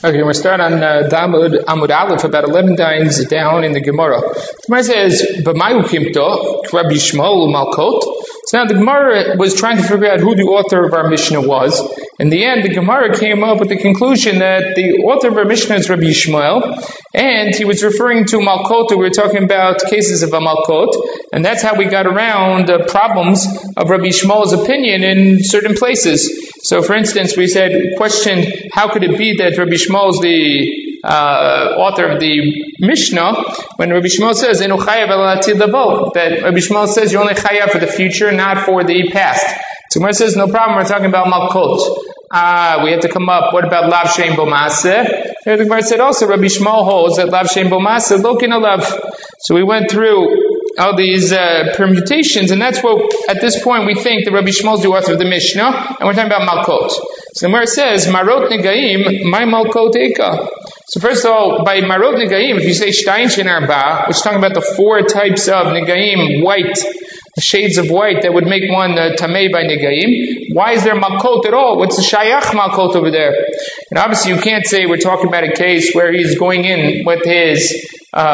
Okay, we're starting on Amud Aleph, about 11 lines down in the Gemara. The Gemara says, "B'mayu kimto Rabbi Shmuel Malkot." So now the Gemara was trying to figure out who the author of our Mishnah was. In the end, the Gemara came up with the conclusion that the author of our Mishnah is Rabbi Shmuel, and he was referring to Malkot. We were talking about cases of a Malkot, and that's how we got around the problems of Rabbi Shmuel's opinion in certain places. So, for instance, we questioned, how could it be that Rabbi Shmuel is the author of the Mishnah, when Rabbi Shmuel says, that Rabbi Shmuel says you're only chayav for the future, not for the past. So Gemara says, no problem, we're talking about Malkot. We had to come up, what about Lav Shein Bomase? The Gemara said also, Rabbi Shmuel holds that Lav Shein Bomase, Lokin Alav. So we went through all these permutations, and that's what, at this point, we think that Rabbi Shmuel is the author of the Mishnah, and we're talking about Malkot. So where it says, Marot Negaim, my Malkot Eka. So first of all, by Marot Negaim, if you say Shtayin Shin Arba, which is talking about the four types of Negaim, white, the shades of white that would make one Tamei by Negaim, why is there Malkot at all? What's the Shayach Malkot over there? And obviously you can't say we're talking about a case where he's going in with his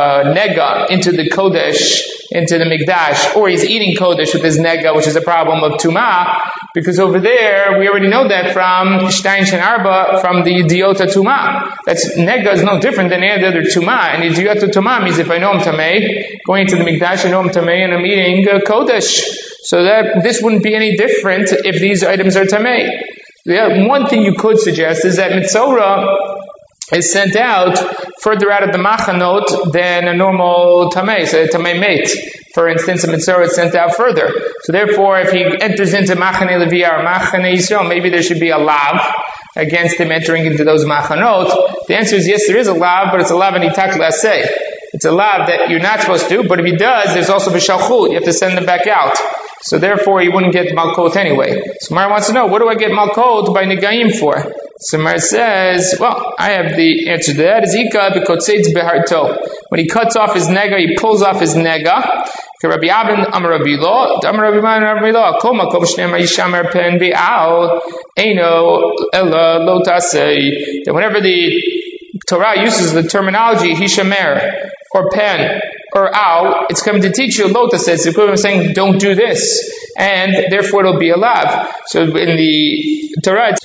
nega into the Kodesh, into the Mikdash, or he's eating Kodesh with his nega, which is a problem of Tumah, because over there, we already know that from Shtayin Shen Arba, from the Idiota Tumah. That's nega is no different than any other Tumah, and Idiota Tumah means if I know I'm Tameh, going into the Mikdash, I know I'm Tameh, and I'm eating Kodesh. So that this wouldn't be any different if these items are Tameh. Yeah, one thing you could suggest is that Mitzorah is sent out further out of the machanot than a normal tamei, so a tamei mate. For instance, a mitzvah is sent out further. So therefore, if he enters into machane leviyah or machane Yisrael, maybe there should be a lav against him entering into those machanot. The answer is yes, there is a lav, but it's a lav and itak laseh. It's a lav that you're not supposed to, but if he does, there's also b'shalchut. You have to send him back out. So therefore, he wouldn't get malkot anyway. So Mara wants to know, what do I get malkot by negaim for? So Mara says, well, I have the answer to that. Is ika b'kotzeitz beharto. When he cuts off his nega, he pulls off his nega. Rabbi Abin Amar Rabbi Lo, Amar Rabbi Man Rabbi Lo, Kol Makom Shneimar Yishamer Pen Be'al, Eino Ela Lo Tasei. That whenever the Torah uses the terminology Hishamer or pen or al, it's coming to teach you Lo Tasei. It's the equivalent of saying don't do this, and therefore it'll be allowed. So in the Torah, it's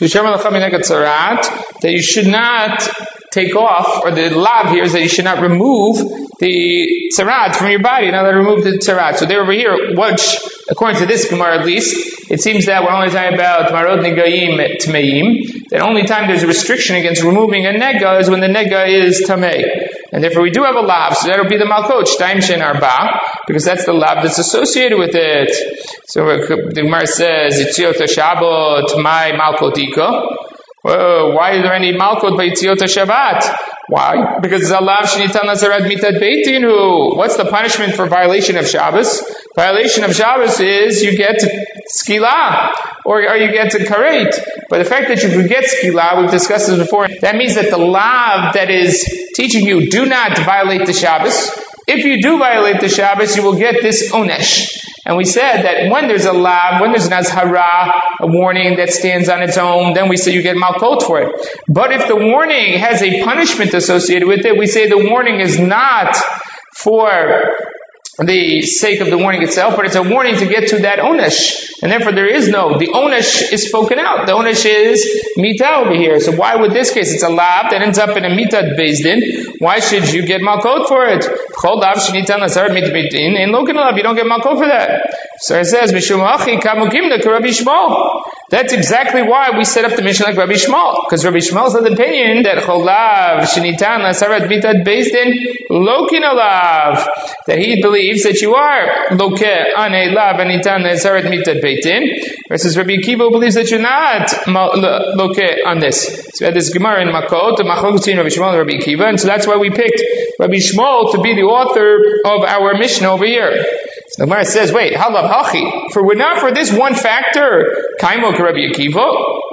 that you should not take off, or the lav here is that you should not remove the tzarat from your body, not remove the tzarat. So they're over here, which, according to this Gemara at least, it seems that we're only talking about marot negaim tmeim. The only time there's a restriction against removing a nega is when the nega is tamei. And therefore we do have a lav, so that'll be the malkot, shtaim shen arba, because that's the lav that's associated with it. So the Gemara says, Yitziot HaShabbat, my malkot ika. Why is there any malkot by Yitziot HaShabbat? Why? Because it's a lav shenitan nazarat mitad beitinu. What's the punishment for violation of Shabbos? Violation of Shabbos is you get skila, or you get to karet. But the fact that you forget skila, we've discussed this before, that means that the lav that is teaching you do not violate the Shabbos. If you do violate the Shabbos, you will get this onesh. And we said that when there's a lav, when there's an azhara, a warning that stands on its own, then we say you get malkot for it. But if the warning has a punishment associated with it, we say the warning is not for the sake of the warning itself, but it's a warning to get to that onesh. And therefore the onesh is spoken out. The onesh is mita over here. So why would this case, it's a lav that ends up in a mitad bezdin, why should you get malkot for it? Chol lav shenitan nazarat mitad bezdin, and lokin lav, you don't get malkot for that. So it says, Mishum achi kamukimna ka Rabbi Shmuel. That's exactly why we set up the mission like Rabbi Shmuel, because Rabbi Shmuel's of the opinion that chol lav shenitan nazarat mitad bezdin, lokin lav, that he believes that you are loke ane lav anitan nazarat mitad beitin, versus Rabbi Akiva believes that you're not loke on this. So we had this Gemara in Makot, the machlokes between Rabbi Shmuel and Rabbi Akiva, and so that's why we picked Rabbi Shmuel to be the author of our Mishnah over here. So the Gemara says, wait, halav hachi, for this one factor, kaimo ka Rabbi Akiva,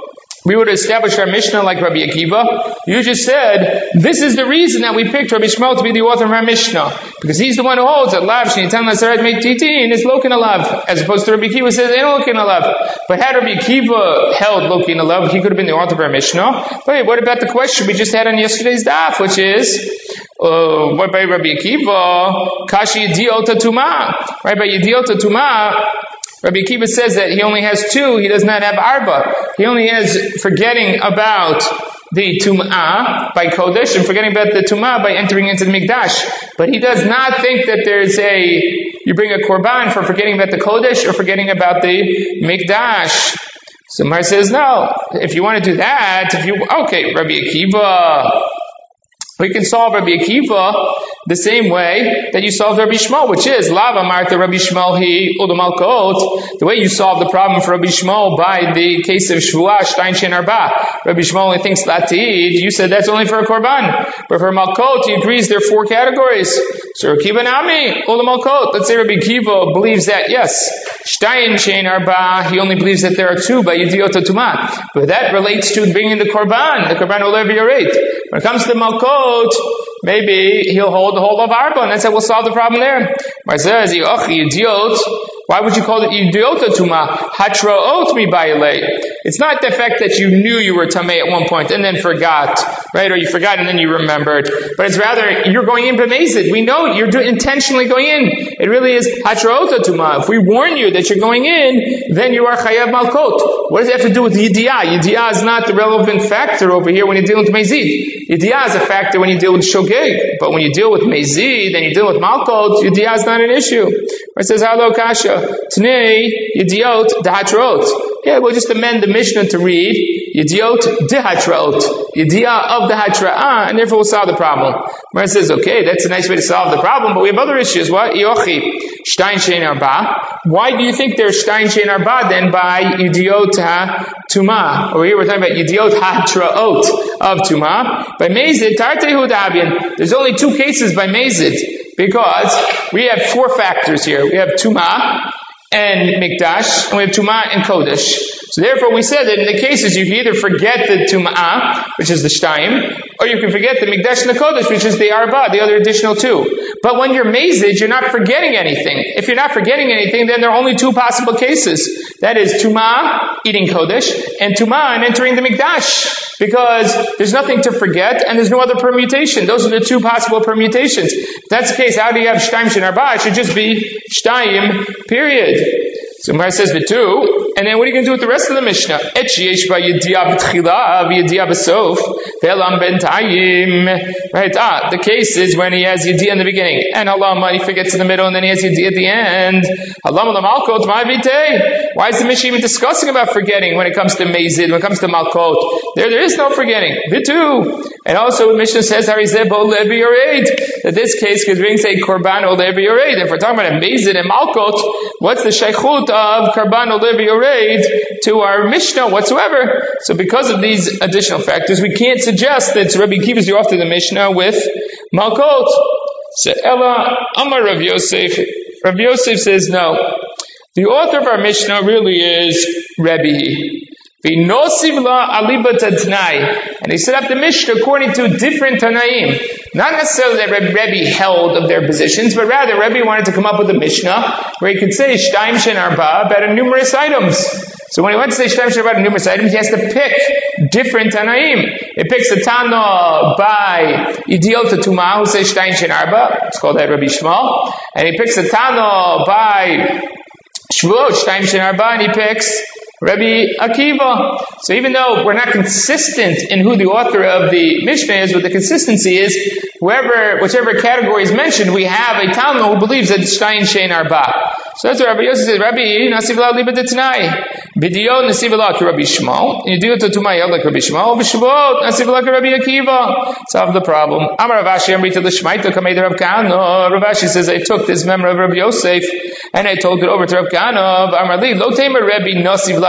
we would establish our Mishnah like Rabbi Akiva. You just said, this is the reason that we picked Rabbi Shmuel to be the author of our Mishnah. Because he's the one who holds that Lav Shnitan Lasaret Make Titin is Lokin Alav. As opposed to Rabbi Akiva says, ain't Lokin Alav. But had Rabbi Akiva held Lokin Alav, he could have been the author of our Mishnah. But what about the question we just had on yesterday's daf, which is, what by Rabbi Akiva? Kashi Yediota Tuma. Right, by Yediota Tuma, Rabbi Akiva says that he only has 2, he does not have arba. He only has forgetting about the tum'ah by kodesh and forgetting about the tum'ah by entering into the mikdash. But he does not think that there's you bring a korban for forgetting about the kodesh or forgetting about the mikdash. So Mar says, no, if you want to do that, Rabbi Akiva, we can solve Rabbi Akiva the same way that you solved Rabbi Shmuel, which is Lava Martha Rabbi Shmuel he Udamalkot. The way you solve the problem for Rabbi Shmuel by the case of Shvuah Shtain Shein Arba. Rabbi Shmuel only thinks Latid. You said that's only for a korban, but for Malkot he agrees there are 4 categories. So Rabbi Akiva Nami Udamalkot. Let's say Rabbi Akiva believes that yes, Shtain Shein Arba. He only believes that there are 2 by Yediota Tumah, but that relates to bringing the korban Olev Yoreit. When it comes to Malkot, maybe he'll hold the whole of Arba, and that's how we'll solve the problem there. Mar says, Idiot. Why would you call it Idiota Tuma? Hatraot mi bayilei. It's not the fact that you knew you were Tameh at one point and then forgot, right? Or you forgot and then you remembered. But it's rather, you're going in b'mezid. We know you're intentionally going in. It really is Hatraot Tuma. If we warn you that you're going in, then you are Chayav Malkot. What does it have to do with Yidiyah? Yidiyah is not the relevant factor over here when you're dealing with Mezid. Yidiyah is a factor when you deal with Shogeg. But when you deal with Mezid and you deal with Malkot, Yidiyah is not an issue. It says, Halo Kasha. Tnei Yediot Dehatraot. Yeah, we'll just amend the Mishnah to read Yediot Dehatraot. Yediyah of the Hatra'ah, and therefore we'll solve the problem. Mar says, okay, that's a nice way to solve the problem, but we have other issues. What? Yochi. Shtain Shein Arba. Why do you think there's Shtain Shein Arba then by Yediot HaTumah? Over here we're talking about Yediot HaTra'ot of Tumah. By Mezid, Tartehu Dabian. There's only 2 cases by Mezid. Because we have 4 factors here. We have Tumah and Mikdash, and we have Tumah and Kodesh. So therefore we said that in the cases you can either forget the Tumah, which is the Shtaim, or you can forget the Mikdash and the Kodesh, which is the Arba, the other additional 2. But when you're Mezid, you're not forgetting anything. If you're not forgetting anything, then there are only 2 possible cases. That is Tumah, eating Kodesh, and Tumah, and entering the Mikdash. Because there's nothing to forget, and there's no other permutation. Those are the 2 possible permutations. If that's the case, how do you have Shtaim Shein Arba? It should just be Shtaim, period. So Mar says Vitu, and then what are you going to do with the rest of the Mishnah? Right, the case is when he has Yediyah in the beginning, and Halama, he forgets in the middle, and then he has Yediyah at the end. Why is the Mishnah even discussing about forgetting when it comes to Mezid, when it comes to Malkot? There is no forgetting. Vitu. And also the Mishnah says, that this case could bring, say, Korban Olev Yoreid. If we're talking about a Mezid and Malkot, what's the Sheikhut of Korban Olev Yoreid to our Mishnah whatsoever? So because of these additional factors, we can't suggest that Rabbi Akiva is the author of the Mishnah with Malkot. So Ella Amar Rav Yosef. Rav Yosef says no. The author of our Mishnah really is Rebbe. And they set up the Mishnah according to different Tanaim. Not necessarily that Rebbe held of their positions, but rather Rebbe wanted to come up with a Mishnah where he could say Shtaim Shein Arba about numerous items. So when he went to say Shtaim Shein Arba about numerous items, he has to pick different Tanaim. It picks a Tana by Yediot Tumah who says Shtaim Shein Arba. It's called that Rabbi Shmuel. And he picks a Tana by Shvuot Shtaim Shein Arba, and he picks Rabbi Akiva. So even though we're not consistent in who the author of the Mishnah is, what the consistency is, whichever category is mentioned, we have a Talmud who believes that it's Shtaim Shein Arba. So that's what Rabbi Yosef says, Rabbi Nasivla Liba Detnai. B'diyon Nasivla Rabbi Shmuel. Yediyot Tumah like Rabbi Shmuel. B'Shavot Nasivla Rabbi Akiva. Solve the problem. Amar Rav Ashi Amrita L'Shmaita Kamei Rav Kahana. Rav Ashi says, I took this memory of Rabbi Yosef and I told it over to Rav Kahana. Amar Li Lo Temer Rabbi Nasivla.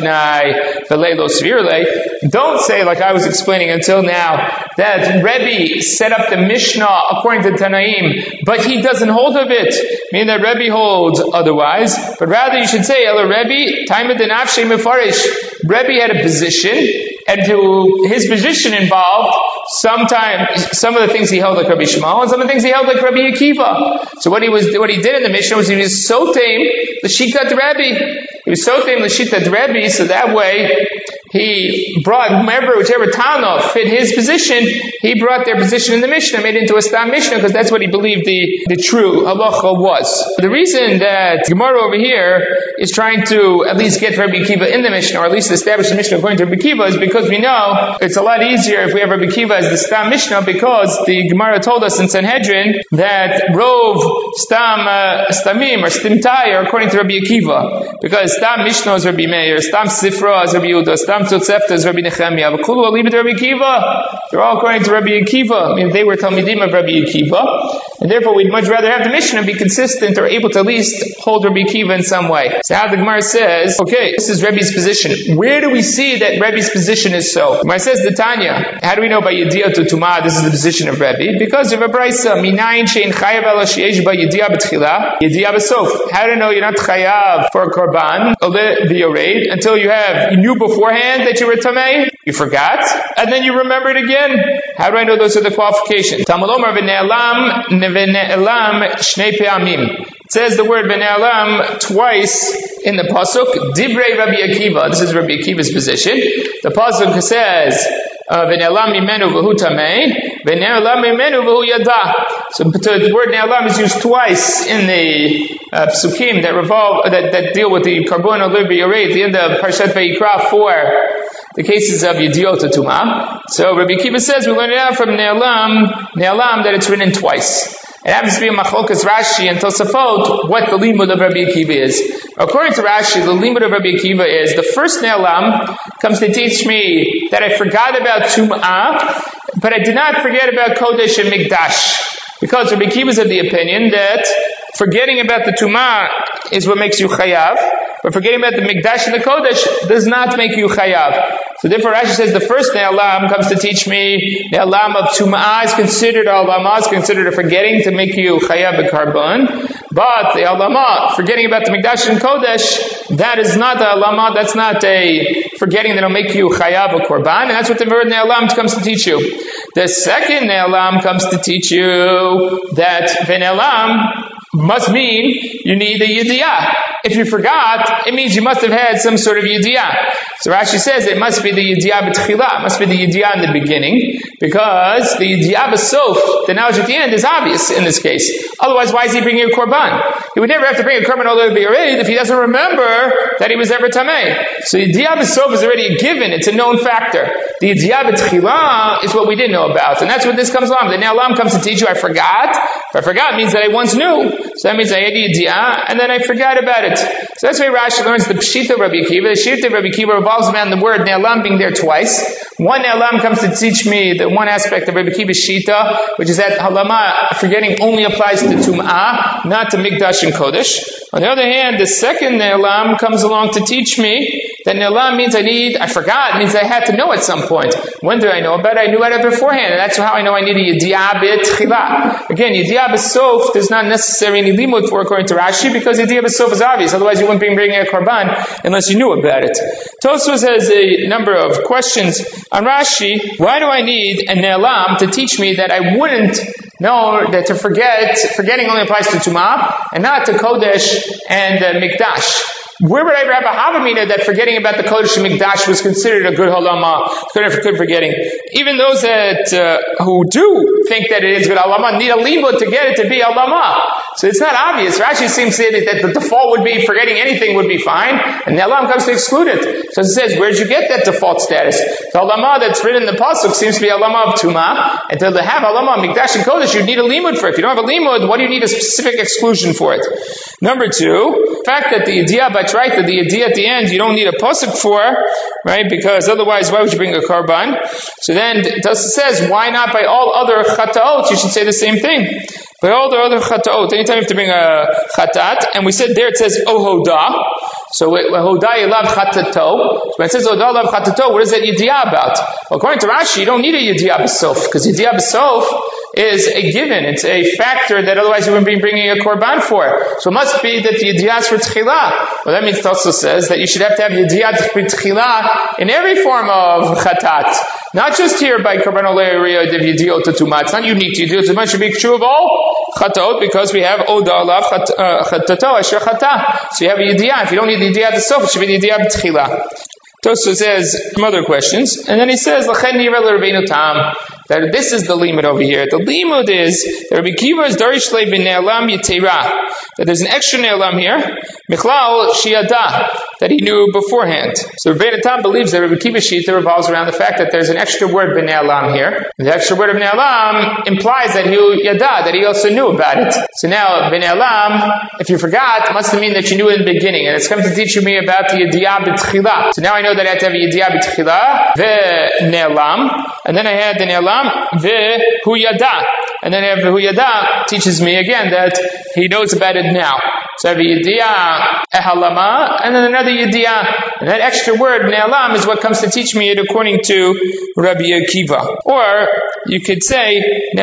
Don't say, like I was explaining until now, that Rebbe set up the Mishnah according to Tanaim, but he doesn't hold of it. Meaning that Rebbe holds otherwise, but rather you should say, Ela Rebbe, Taimad and Afshe Mefarish. Rebbe had a position, and his position involved some of the things he held like Rabbi Shmuel, and some of the things he held like Rabbi Akiva. So what he did in the Mishnah was he was so tame l'shitat Rebbe. He was so tame l'shitat Rebbe, so that way he brought whichever Tana fit his position, he brought their position in the Mishnah, made it into a Stam Mishnah, because that's what he believed the true halacha was. The reason that Gemara over here is trying to at least get Rabbi Akiva in the Mishnah, or at least establish the Mishnah according to Rabbi Akiva, is because we know it's a lot easier if we have Rabbi Akiva as the Stam Mishnah, because the Gemara told us in Sanhedrin that Rov Stamim or Stimtai are according to Rabbi Akiva, because Stam Mishnah is Rabbi Meir, Stam Sifra is Rabbi Yehuda, Stam Totzefta is Rabbi Nechemia, V'kulu Alibet Rabbi Akiva. They're all according to Rabbi Akiva. I mean, they were Talmidim of Rabbi Akiva, and therefore we'd much rather have the Mishnah be consistent or able to at least hold Rabbi Akiva in some way. So how the Gemara says, okay, this is Rebbe's position. Where do we see that Rebbe's position is so? Gemara says the Tanya. How do we know by Yediyah to Tumah this is the position of Rebbe? Because of a Brisa, Minayin shein chayav ala sheyesh ba Yediyah b'tchila, Yediyah b'sof. How do you know you're not chayav for a korban until you knew beforehand that you were tamei, you forgot, and then you remembered again? How do I know those are the qualifications? Talmud Omer v'ne'elam shnei pe'amim. It says the word v'ne'elam twice in the pasuk. Divrei Rabbi Akiva. This is Rabbi Akiva's position. The pasuk says v'ne'elam mimenu v'hu tamei, v'ne'elam mimenu v'hu yada. So the word ne'elam is used twice in the psukim that deal with the karbon oliv b'yorei at the end of Parshat Vayikra for the cases of Yediot Tumah. So Rabbi Akiva says we learn it out from ne'elam that it's written twice. It happens to be a machlokas Rashi and Tosafot what the limud of Rabbi Akiva is. According to Rashi, the limud of Rabbi Akiva is the first ne'elam comes to teach me that I forgot about Tum'ah, but I did not forget about Kodesh and Mikdash. Because Rabbi Akiva is of the opinion that forgetting about the Tum'ah is what makes you chayav, but forgetting about the Mikdash and the Kodesh does not make you chayav. So therefore Rashi says the first ne'elam comes to teach me ne'elam of Tum'ah is considered a forgetting to make you chayav b'karbon, but the alama, forgetting about the Mikdash and Kodesh, that is not the alama, that's not a forgetting that will make you chayav b'korban, and that's what the word ne'elam comes to teach you. The second ne'elam comes to teach you that v'ne'elam must mean you need a yediyah. If you forgot, it means you must have had some sort of yediyah. So Rashi says it must be the yediyah b'tchila, it must be the yediyah in the beginning, because the yediyah b'sof, the knowledge at the end, is obvious in this case. Otherwise, why is he bringing a korban? He would never have to bring a korban all the way to Be'ered if he doesn't remember that he was ever tamei. So yediyah b'sof is already a given, it's a known factor. The yediyah b'tchila is what we didn't know about, and that's what this comes along. The ne'elam comes to teach you, I forgot. If I forgot, it means that I once knew. So that means I had yediyah, and then I forgot about it. So that's why Rashi learns the Pshita of Rabbi Akiva. The Shita of Rabbi Akiva revolves around the word ne'elam being there twice. One ne'elam comes to teach me the one aspect of Rabbi Akiva's Shita, which is that halama, forgetting only applies to Tum'ah, not to Mikdash and Kodesh. On the other hand, the second ne'elam comes along to teach me that ne'elam means I forgot, means I had to know at some point. When did I know about it? I knew about it beforehand, and that's how I know I need a yediyah b'tchila. Again, yediyah b'sof, there's not necessarily any limud for according to Rashi, because yediyah b'sof is obvious. Otherwise, you wouldn't be bringing a korban unless you knew about it. Tosfos has a number of questions on Rashi. Why do I need a ne'elam to teach me that I wouldn't know that forgetting only applies to Tumah and not to Kodesh and Mikdash? Where would I ever have a Havamina that forgetting about the Kodesh and Mikdash was considered a good halama, good forgetting? Even those that who do think that it is good halama need a limud to get it to be halama. So it's not obvious. Rashi seems to say that the default would be forgetting anything would be fine, and the halama comes to exclude it. So it says, where did you get that default status? The halama that's written in the pasuk seems to be halama of Tumah, and to have halama of Mikdash and Kodesh, you need a limud for it. If you don't have a limud, what do you need a specific exclusion for it? Number two, the fact that the yediyah right, that the yediyah at the end you don't need a pasuk for, right? Because otherwise, why would you bring a karban? So then it says, why not by all other chataot? You should say the same thing. By all the other chataot, anytime you have to bring a chatat, and we said there it says ohoda. So hoda yelav chatato. When it says ohoda yelav chatato, what is that yediyah about? Well, according to Rashi, you don't need a yediyah b'sof, because yediyah b'sof is a given. It's a factor that otherwise you wouldn't be bringing a korban for. So it must be that the yediyah is for tchila. Well, that means Tosfos says that you should have to have yediyah for tchila in every form of chatat. Not just here by korban olei riyah of yediyot tumah. It's not unique to yediyot tumah. It should be true of all chatot because we have oda alav chatato asher chata. So you have a yediyah. If you don't need the yediyah at the sof, it should be the yediyah b'tchila. Tosfos says some other questions, and then he says, "L'chen nira l'Rabbeinu Tam." That this is the limud over here. The limud is that Rabbi Kiva is darish le b'ne'elam yitera. That there's an extra ne'elam here, michlal shiada, that he knew beforehand. So Rabbeinu Tam believes that Rabbi Kiva's shita revolves around the fact that there's an extra word b'ne'elam here. The extra word of b'ne'elam implies that he yada, that he also knew about it. So now b'ne'elam, if you forgot, must mean that you knew in the beginning, and it's come to teach me about the yediyah b'tchila. So now I know that I have to have a yediyah b'tchila ve'ne'elam, and then I had the ne'elam ve'hu yada, and then I have ve'hu yada teaches me again that he knows about it now. So I have a yediyah ehalama, and then another yediyah, and that extra word ne'elam is what comes to teach me it according to Rabbi Akiva. Or you could say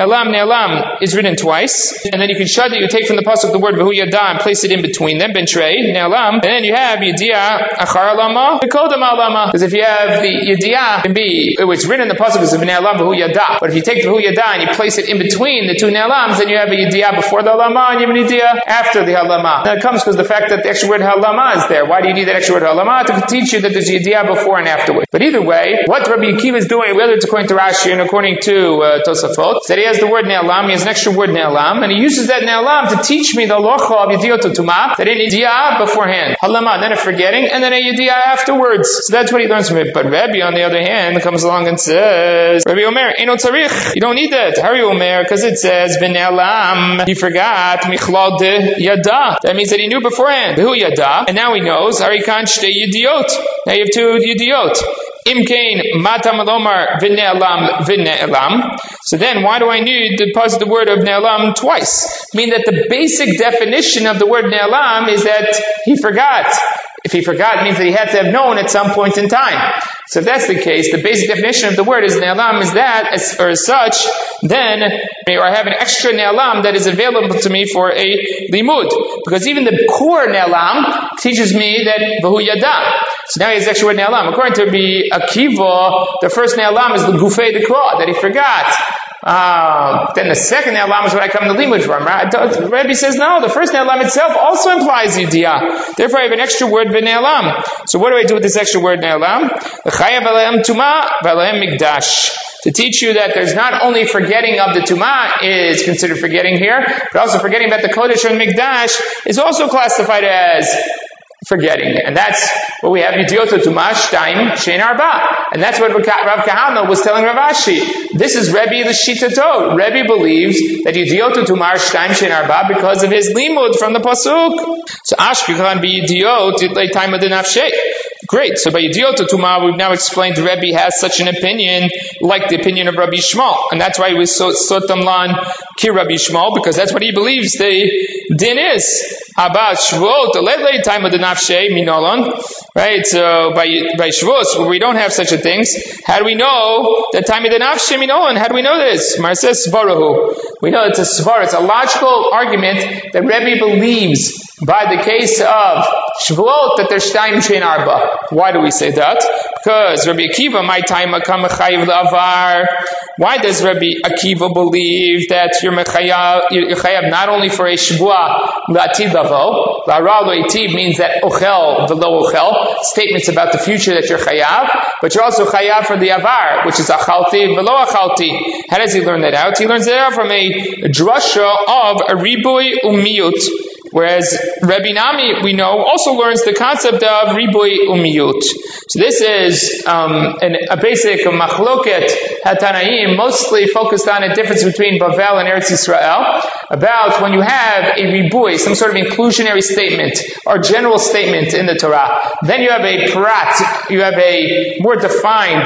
ne'elam is written twice, and then you can show that you take from the pasuk the word ve'hu yada and place it in between them, bentrei ne'elam, and then you have yediyah achar alama v'kodam alama. Because if you have the yediyah, it was written in the pasuk as ne'elam ve'hu yada, but if you take ve'hu yada and you place it in between the two ne'elams, then you have a yediyah before the alama and you have an yediyah after the alama. That comes because the fact that the extra word halama is there. Why do you need that extra word halama? To teach you that there's yediyah before and afterwards. But either way, what Rabbi Akiva is doing, whether it's according to Rashi and according to Tosafot, that he has the word ne'elam, he has an extra word ne'elam, and he uses that ne'elam to teach me the locha of yediyot tumah, that in yediyah beforehand, halama, then a forgetting, and then a yediyah afterwards. So that's what he learns from it. But Rabbi, on the other hand, comes along and says, Rabbi Omer, Eino tzarich, you don't need that. Hari Omer, because it says, v'ne'elam, he forgot, michlal de yada. That means that he knew beforehand. Who yada, and now he knows. Harikan shtei yediot. Now you have two yediot. Imkain matam alomar v'ne'elam. So then, why do I need to pause the word of ne'elam twice? I mean that the basic definition of the word ne'elam is that he forgot. If he forgot, it means that he had to have known at some point in time. So if that's the case, the basic definition of the word is ne'elam is that, or as such, then, or I have an extra ne'elam that is available to me for a limud. Because even the core ne'elam teaches me that v'hu yada. So now he has extra word ne'elam. According to Rabbi Akiva, the first ne'elam is the gufei dekra, that he forgot. Then the second ne'elam is what I come to limud from. Right? Rabbi says no, the first ne'elam itself also implies yediyah. Therefore I have an extra word v'ne'elam. So what do I do with this extra word ne'elam? L'chayav alehem tumah v'alehem mikdash. To teach you that there's not only forgetting of the tumah is considered forgetting here, but also forgetting about the kodesh and mikdash is also classified as forgetting. And that's what we have, Yediyot Tumah Shtaim Shein Arba. And that's what Rav Kahana was telling Rav Ashi. This is Rebbe L'Shitato. Rebbe believes that Yediyot Tumah Shtaim Shein Arba because of his limud from the pasuk. So Ashkehan be Yediyot Yitlei Time of the Nafshei. Great. So by Yediyot Tumah, we've now explained Rebbe has such an opinion, like the opinion of Rabbi Shmuel. And that's why he was Sotam Lan Ki Rabbi Shmuel, because that's what he believes the din is. Abba Shvuot, the late time of the Nafshei Minolon. Right? So by Shavuos, where we don't have such a things, how do we know the time of the Nafshei Minolon? How do we know this? Mar says Svarahu. We know it's a Svar, it's a logical argument that Rebbe believes by the case of Shavuot that there's Shtaim Shein Arba. Why do we say that? Because Rabbi Akiva, my time akam mechayiv la'avar. Why does Rabbi Akiva believe that you're mechayav not only for a shvua la'atid lavo, la'ra lo'itib means that ochel v'lo ochel, statements about the future that you're chayav, but you're also chayav for the avar, which is achalti v'lo achalti. How does he learn that out? He learns that out from a drasha of a ribui umiyut. Whereas Rabbi Nami, we know, also learns the concept of ribui umiyut. So this is a basic machloket hatanaim, mostly focused on a difference between Bavel and Eretz Yisrael, about when you have a ribui, some sort of inclusionary statement or general statement in the Torah. Then you have a prat, you have a more defined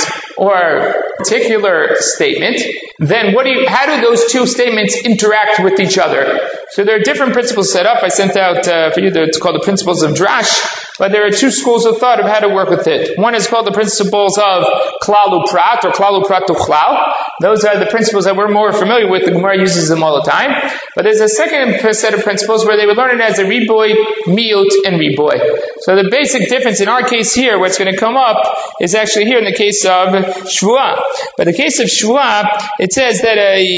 or particular statement. Then how do those two statements interact with each other? So there are different principles set up. I sent out for you, it's called the principles of Drash. but there are two schools of thought of how to work with it. One is called the principles of klal uprat, or klal uprat uchlal. Those are the principles that we're more familiar with. The Gemara uses them all the time. But there's a second set of principles where they would learn it as a riboy, miut, and riboy. So the basic difference in our case here, what's going to come up, is actually here in the case of shvuah. But the case of shvuah, it says that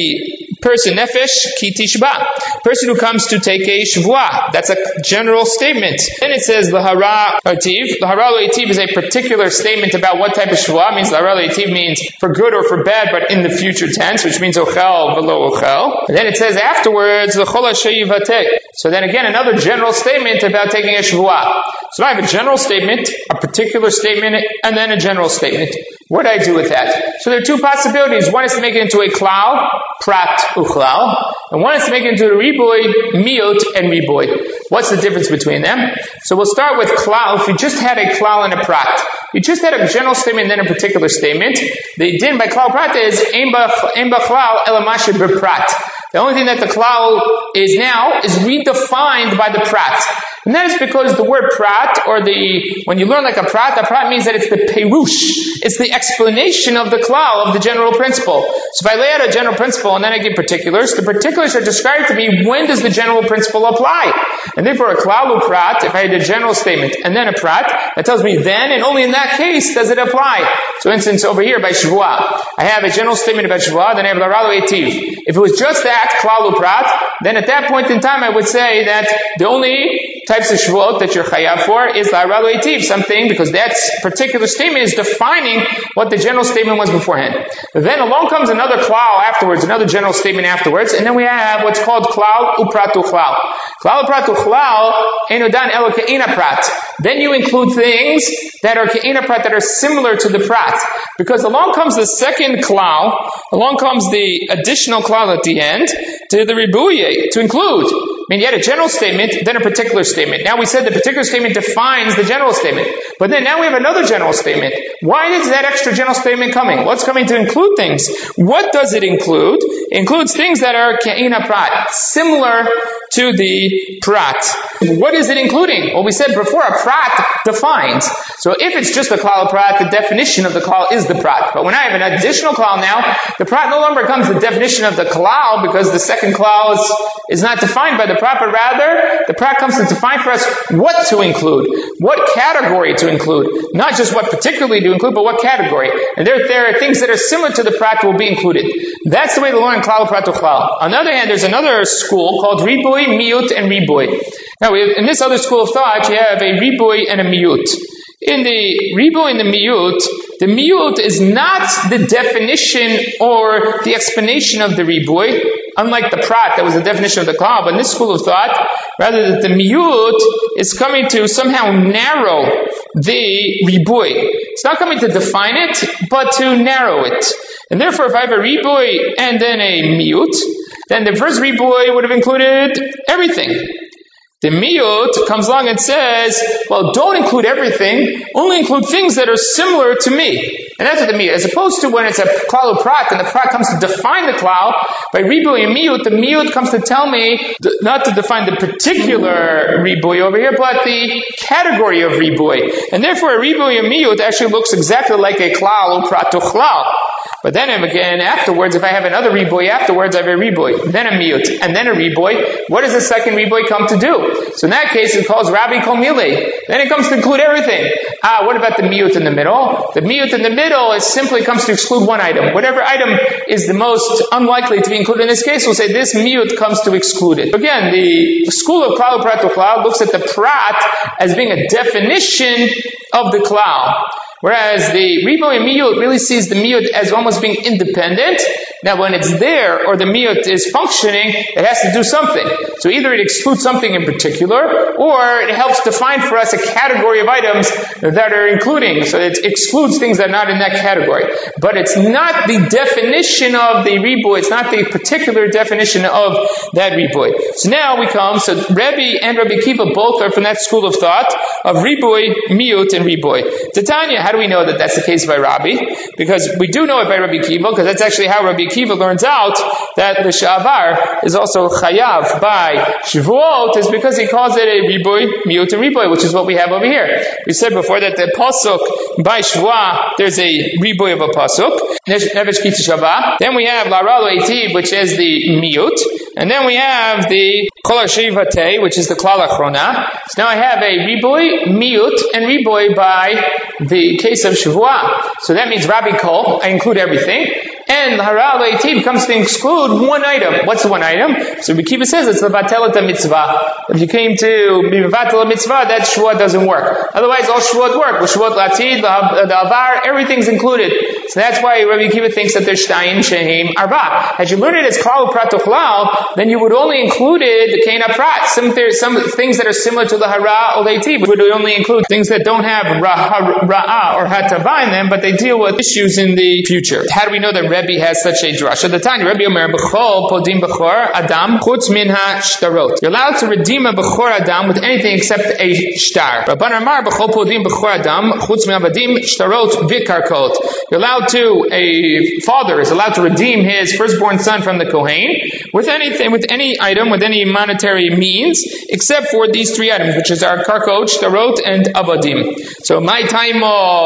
a person, nefesh ki tishba, person who comes to take a shvuah, that's a general statement. Then it says lahara ativ. Lahara ativ is a particular statement about what type of shvuah. It means lahara ativ means for good or for bad, but in the future tense, which means ochel velo ochel. And then it says afterwards l'chol sheyivateh. So then again, another general statement about taking a shvuah. So I have a general statement, a particular statement, and then a general statement. What do I do with that? So there are two possibilities. One is to make it into a klal, prat, uchlal, and one is to make it into a riboy, miut, and riboy. What's the difference between them? So we'll start with klal. If you just had a klal and a prat, you just had a general statement and then a particular statement. The din by klal prat is ein b'klal elamashe b'prat. The only thing that the klal is now is redefined by the prat. And that is because the word prat, or when you learn like a prat means that it's the perush. It's the explanation of the klal, of the general principle. So if I lay out a general principle and then I give particulars, the particulars are described to me when does the general principle apply. And therefore a klal prat, if I had a general statement and then a prat, that tells me then and only in that case does it apply. So for instance, over here by shvuah, I have a general statement about shvuah, then I have l'ralo etiv. If it was just that, klal prat, then at that point in time I would say that the only types of shvuot that you're chayav for is l'ralo etiv, something, because that particular statement is defining what the general statement was beforehand. But then along comes another klal afterwards, another general statement afterwards, and then we have what's called klal uprat uchlal. Klal uprat uchlal enodan elo ke'ina prat. Then you include things that are ke'ina prat, that are similar to the prat. Because along comes the second klal, along comes the additional klal at the end, to the ribuye, to include. I mean, you had a general statement, then a particular statement. Now we said the particular statement defines the general statement. But then now we have another general statement. Why is that extra general statement coming? What's coming to include things? What does it include? It includes things that are ke'ina prat, similar to the prat. What is it including? Well, we said before a prat defines. So if it's just a klal prat, the definition of the klal is the prat. But when I have an additional klal now, the prat no longer becomes the definition of the klal, because the second klal is not defined by the prat, but rather the prat comes to define for us what to include, what category to include, not just what particularly to include, but what category. And there are things that are similar to the prat will be included. That's the way to learn klal prat uchlal. On the other hand, there's another school called riboy, miut, and riboy. Now, in this other school of thought, you have a riboy and a miut. In the riboy and the miut is not the definition or the explanation of the riboy, unlike the prat that was the definition of the klal. But in this school of thought, rather that the miut is coming to somehow narrow the riboy. It's not coming to define it, but to narrow it. And therefore, if I have a riboy and then a miut, then the first riboy would have included everything. The miut comes along and says, well, don't include everything, only include things that are similar to me. And that's what the miut, as opposed to when it's a klal prat, and the prat comes to define the klal, by riboy and miut, the miut comes to tell me, not to define the particular riboy over here, but the category of riboy. And therefore a riboy and miut actually looks exactly like a klal or prat to klal. But then again, afterwards, if I have another riboy afterwards, I have a riboy, then a miut, and then a riboy. What does the second riboy come to do? So in that case, it calls Rabbi Kol Milei. Then it comes to include everything. What about the miut in the middle? The miut in the middle simply comes to exclude one item. Whatever item is the most unlikely to be included in this case, we'll say this miut comes to exclude it. Again, the school of klal prat uchlal looks at the prat as being a definition of the klal. Whereas the riboy and miut really sees the miut as almost being independent. Now when it's there, or the miut is functioning, it has to do something. So either it excludes something in particular, or it helps define for us a category of items that are including. So it excludes things that are not in that category. But it's not the definition of the riboy, it's not the particular definition of that riboy. So now we come, so Rebbe and Rabbi Kiva both are from that school of thought of riboy, miut, and riboy. Titania, how do we know that that's the case by Rabbi? Because we do know it by Rabbi Akiva, because that's actually how Rabbi Akiva learns out that the Sha'avar is also chayav by Shavuot, is because he calls it a riboy, miut, and riboy, which is what we have over here. We said before that the pasuk by Shavuot, there's a riboy of a pasuk. Then we have Laralo Eitiv, which is the miut, and then we have the Kol HaShivate, which is the Klal Achrona. So now I have a riboy, miut, and riboy by the case of Shavuot. So that means Rabbi Kol, I include everything. And Haral Eitiv comes to exclude one item. What's the one item? So Rabbi Akiva says it's the Vatelat mitzvah. If you came to be Vatel mitzvah, that Shavuot doesn't work. Otherwise, all Shavuot work. With Shavuot Latid, the Avar, everything's included. So that's why Rabbi Akiva thinks that there's Shtayim, Shehim, Arba. Had you learned it as Klal Prat Uchlal, then you would only include the Keina Prat. Some things that are similar to the Hara or Eitiv would only include things that don't have Ra'ah or Hatava in them, but they deal with issues in the future. How do we know that Rebbe has such a drasha? The time Rebbe Omer B'chol Podim B'chor Adam Chutz Minha Shtarot. You're allowed to redeem a B'chor Adam with anything except a shtar. Rabban Amar B'chol Podim B'chor Adam Chutz Minha Vadim Shtarot V'karkot. You're allowed to, a father is allowed to redeem his firstborn son from the Kohen with anything, with any item, with any monetary means, except for these three items, which is our karkot, shtarot, and avadim. So my time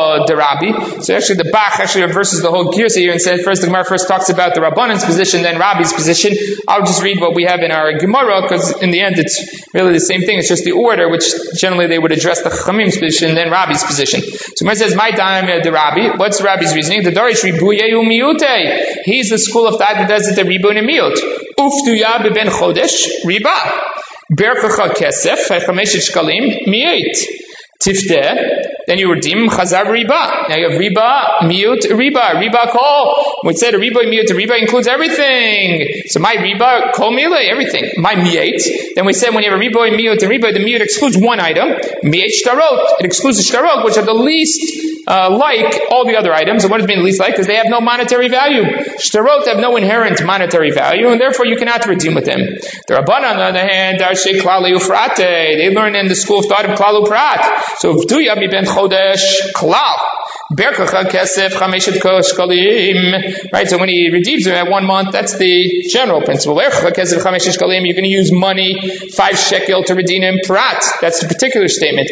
Derabi. So actually the Bach actually reverses the whole girsa here and says first the Gemara first talks about the Rabbanan's position, then Rabbi's position. I'll just read what we have in our Gemara, because in the end it's really the same thing. It's just the order, which generally they would address the Chachamim's position, then Rabbi's position. So Gemara says my time Derabi. What's Rabbi's reasoning? The Darish Ribuye Umiute. He's the school of thought that does it the Ribu and Miut. Uftuya beben Chodesh Riba. Berkacha Kesef Chamesh Shkalim Miut. Tifteh, then you redeem Chazar Riba. Now you have Riba, Miut, Riba Kol. We said a Riba, Miut, Riba includes everything. So my Riba, Kol Mile, everything. My Miut. Then we said when you have a Riba, Miut, and Riba, the Miut excludes one item. Miut Shtarot. It excludes the Shtarot, which are the least like all the other items. And what does it mean the least like? Because they have no monetary value. Shtarot have no inherent monetary value, and therefore you cannot redeem with them. The Rabban, on the other hand, are Shei Klal Ufrate. They learn in the school of thought of Klal Uprat. So V'duya ben Chodesh Klal. Berkacha Kesef Chameshet Shkalim. Right, so when he redeems them at 1 month, that's the general principle. Berkacha Kesef Chameshet Shkalim, you're going to use money, 5 shekel to redeem him. Prat, that's the particular statement.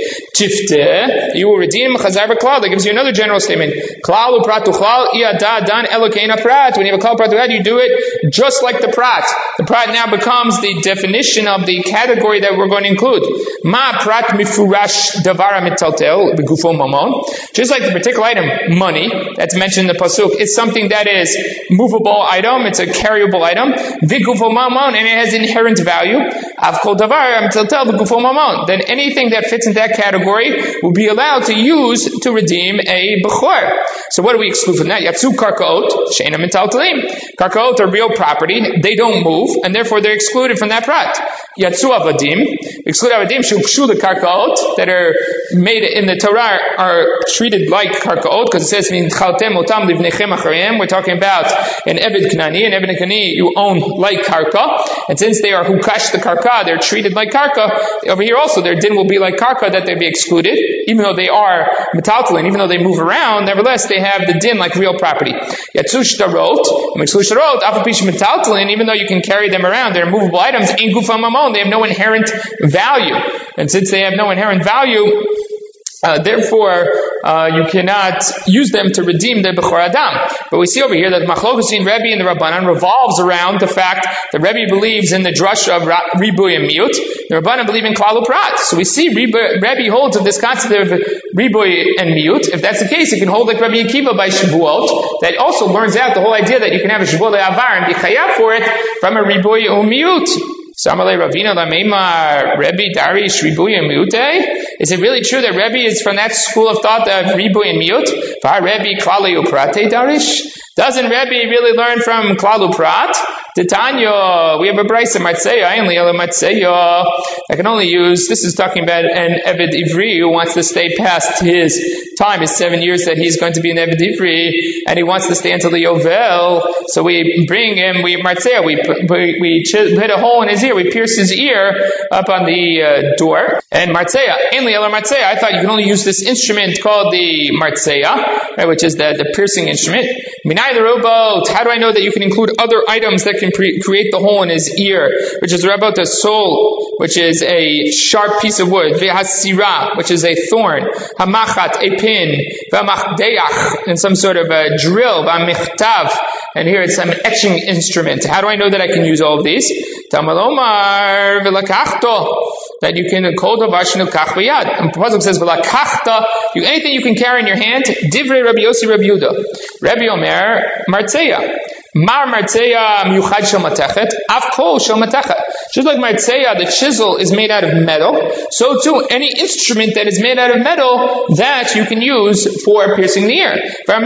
Tifteh, you will redeem Chazar B'Klal. That gives you another general statement. Klal Uprat Uchlal Iyada Dan Elokeina Prat. When you have a Klal Prat Uchlal, you do it just like the Prat. The Prat now becomes the definition of the category that we're going to include. Ma Prat Mifurash Davara Mitaltel B'Gufo Mamon. Just like the particular item, money, that's mentioned in the pasuk, is something that is movable item, it's a carryable item, v'gufo mamon, and it has inherent value. Avkol davar mitaltel v'gufo mamon. Then anything that fits in that category will be allowed to use to redeem a bechor. So what do we exclude from that? Yatsu karkaot, she'ena mitaltelim. Karkaot are real property, they don't move, and therefore they're excluded from that prat. Yatsu avadim, exclude avadim, shukshu the karkaot, that are made in the Torah, are treated like karkaot, because it says we're talking about an Eved Knani. An Eved Knani you own like karka, and since they are hukash the karka, they're treated like karka. Over here also their din will be like karka, that they'll be excluded, even though they are metaltalin, even though they move around, nevertheless they have the din like real property. Yatsu shtarot, metaltalin, even though you can carry them around, they're movable items, in gufa mamon, they have no inherent value, and since they have no inherent value, therefore, you cannot use them to redeem the Bechor Adam. But we see over here that Machlokes between Rebbe and the Rabbanan revolves around the fact that Rebbe believes in the drasha of Ribuy and Miut. The Rabbanan believe in Klal Uprat. So we see Rebbe holds of this concept of Ribuy and Miut. If that's the case, it can hold like Rabbi Akiva by Shavuot. That also learns out the whole idea that you can have a Shavuot Avar and be chayav for it from a Ribuy or Miut. Samalei Ravina Lameima Rebbe Darish Ribuy and Miute. Is it really true that Rebbe is from that school of thought of Ribuy and Miut? Var Rebbe Klal Uprate Darish. Doesn't Rebbe really learn from Klalu Prat? Titanya, we have a brisa Matzeya, only a Matzeya. I can only use, this is talking about an Eved Ivri who wants to stay past his time, his 7 years that he's going to be an Eved Ivri, and he wants to stay until the Yovel. So we bring him, we hit a hole in his ear, we pierce his ear up on the door. And Matzeya, only a Matzeya, I thought you can only use this instrument called the Matzeya, right, which is the piercing instrument. Minai the robot, how do I know that you can include other items that can create the hole in his ear, which is about the soul, which is a sharp piece of wood, v'hasira, which is a thorn, hamachat, a pin, v'amachdeach, and some sort of a drill, v'amichtav, and here it's some etching instrument. How do I know that I can use all of these? Tamalomar v'lakachto, that you can call the vashnu kach v'yad. And the pasuk says v'lakachta, anything you can carry in your hand. Divrei Rabbi Yossi Rabbi Yehuda, Rabbi Omer Martzeya. Mar Martzeya Miuchad Shel Matechet, Av Kol Shel Matechet. Just like Martzeya, the chisel is made out of metal, so too any instrument that is made out of metal that you can use for piercing the ear.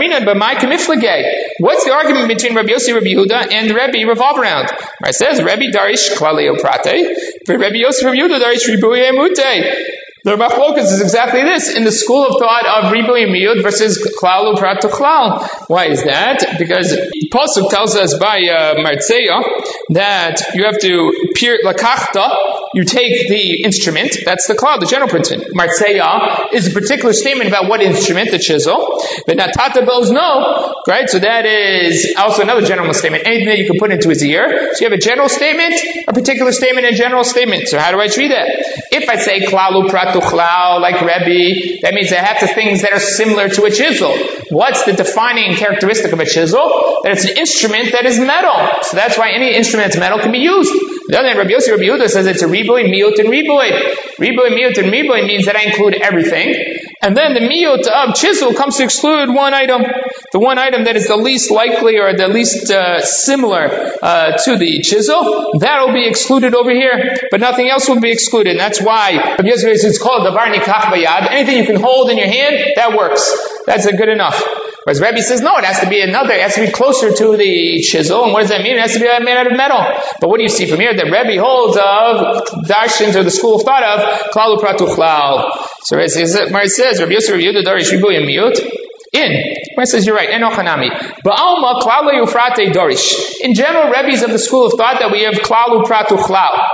What's the argument between Rabbi Yossi Rabbi Yehuda and Rabbi revolve around? It says Rabbi Darish Klaleo Prate, but Rabbi Yossi Rabbi Yehuda Darish Ribuye Mute. The Machlokas is exactly this, in the school of thought of Ribuy Miyud versus Klal Uprat to Klal. Why is that? Because Pasuk tells us by Martzeya that you have to lakachta, you take the instrument, that's the Klal, the general principle. Martzeya is a particular statement about what instrument, the chisel. But Natata Bells no, right? So that is also another general statement, anything that you can put into his ear. So you have a general statement, a particular statement, and a general statement. So how do I treat that? If I say Klal Uprat like Rebbe, that means I have the things that are similar to a chisel. What's the defining characteristic of a chisel? That it's an instrument that is metal. So that's why any instrument that's metal can be used. The other hand, Rabbi Yossi Rabbi Yehuda says it's a riboy, miyut, and riboy. Riboy, miyut, and riboy means that I include everything. And then the miyut of chisel comes to exclude one item. The one item that is the least likely or the least similar to the chisel, that will be excluded over here. But nothing else will be excluded. And that's why Rabbi Yossi says it's called davar nikach bayad. Anything you can hold in your hand, that works. That's good enough. Whereas Rebbe says, no, it has to be another, it has to be closer to the chisel. And what does that mean? It has to be made out of metal. But what do you see from here? That Rebbe holds of Darshins, or the school of thought of Klal Upratu Klal. So it says, Rabbi Yossi Rabbi Yehuda Darish Ribuy and Miyut. It says you're right. Enochanami. Ba'alma Klal Ufrate Dorish. In general, Rebbes of the school of thought that we have Klal Upratu Klal.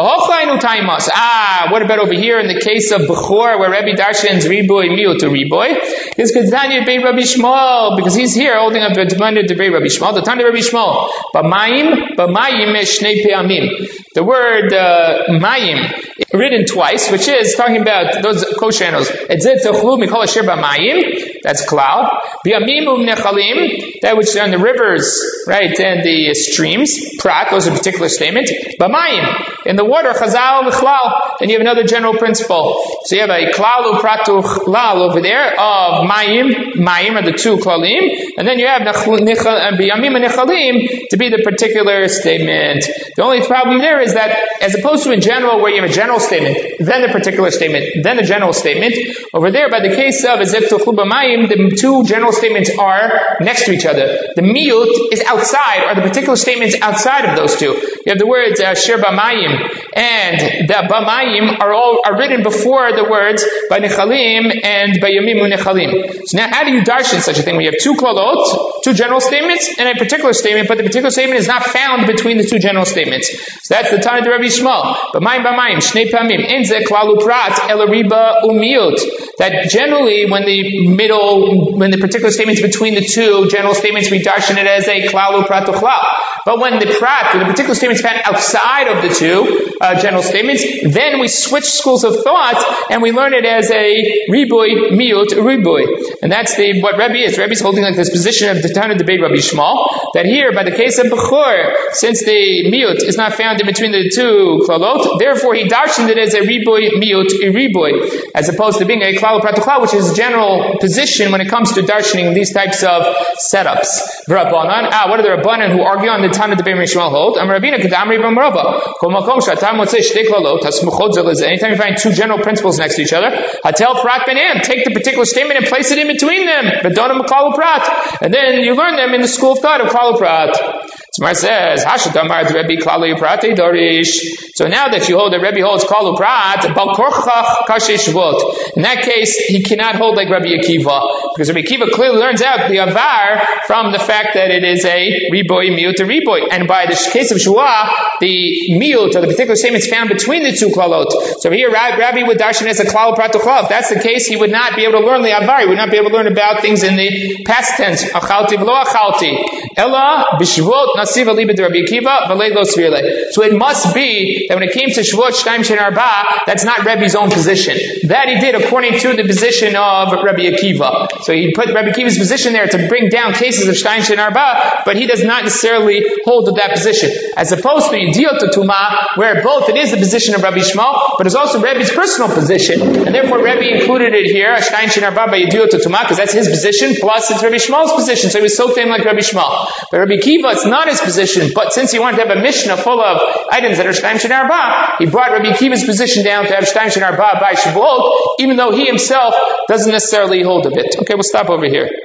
What about over here in the case of Bechor, where Rebbe Darshans Riboy Miyut to Riboy? It's Kedanya Bei Rabbi Shmuel, because he's here holding up the Tanya de Bei Rabbi Shmuel, the Tanya de Rabbi Shmuel. B'mayim Shnei Pe'amim. The word mayim, written twice, which is talking about those kosher animals. That's klal. That which are in the rivers, right, and the streams. Prat, those are a particular statement. B'mayim, in the water, chazal v'chlal. Then you have another general principle. So you have a klal upratu chlal over there of mayim. Mayim are the two klalim, and then you have b'yamim and nechalim to be the particular statement. The only problem there is that, as opposed to in general, where you have a general statement, then the particular statement, then the general statement, over there, by the case of Ezek Tuchlu B'mayim, the two general statements are next to each other. The miyut is outside, or the particular statements outside of those two. You have the words Shir B'mayim and the B'mayim are written before the words B'nechalim and B'yamim u'nechalim. So now, how do you darshan such a thing? We have two klalot, two general statements, and a particular statement, but the particular statement is not found between the two general statements. So that's the Tanya de Rabbi Shmuel. B'mayim, Shnei Pamim, Enze Klalu Prat, Elariba Umiyut. That generally, when the particular statements between the two general statements, we darshan it as a Klalu Prat Uchla. But when the particular statements found outside of the two general statements, then we switch schools of thought and we learn it as a Riboy, Miyut, Riboy. And that's what Rebbe is. Rebbe's holding like this position of the Tana debate Rabbi Shmuel, that here, by the case of Bechor, since the Miyut is not found in between the two klalot, therefore he darshaned it as a Riboy, Miyut, Riboy, as opposed to being a Klal Klal Prat Tuchla, which is general position when it comes to darshaning these types of setups. Rabbanan, what are the Rabbanan who argue on the time of the Bein Rishmal hold? Rabbeinu Kedamri B'Marava. Kol Makom Shatam Motzei Shtei Klalot Hasmuchot Zelez. Anytime you find two general principles next to each other, Hatel Prat Benem, take the particular statement and place it in between them. Bedonam Klal Prat, and then you learn them in the school of thought of Klal Prat. Gemara says, Hashatamar Rebbe Klalu Prat Dorish. So now that you hold that Rebbe holds Klalu Prat, Bal Korchach Kashe Shvot. In that case, he cannot hold like Rabbi Akiva, because Rabbi Akiva clearly learns out the avar from the fact that it is a riboy miut a riboy, and by the case of Shua, the miut or the particular statement is found between the two klalot. So here, Rabbi would darshan as a Klalu Prat Tuchla. If that's the case, he would not be able to learn the avar. He would not be able to learn about things in the past tense. Achalti v'lo achalti. Ella b'shvot. So it must be that when it came to Shavuot Shtaim Shen Arba, that's not Rebbe's own position. That he did according to the position of Rabbi Akiva. So he put Rabbi Akiva's position there to bring down cases of Shtaim Shen Arba, but he does not necessarily hold to that position. As opposed to Yidiyot Tuma, where both it is the position of Rabbi Shmuel, but it's also Rebbe's personal position, and therefore Rebbe included it here, Shtaim Shen Arba by Yidiyot Tuma, because that's his position, plus it's Rabbi Shmuel's position, so he was so famous like Rabbi Shmuel. But Rabbi Akiva, it's not his position, but since he wanted to have a Mishnah full of items that are Shtaim Shen Arba, he brought Rabbi Akiva's position down to have Shtaim Shen Arba by Shavuot, even though he himself doesn't necessarily hold of it. Okay, we'll stop over here.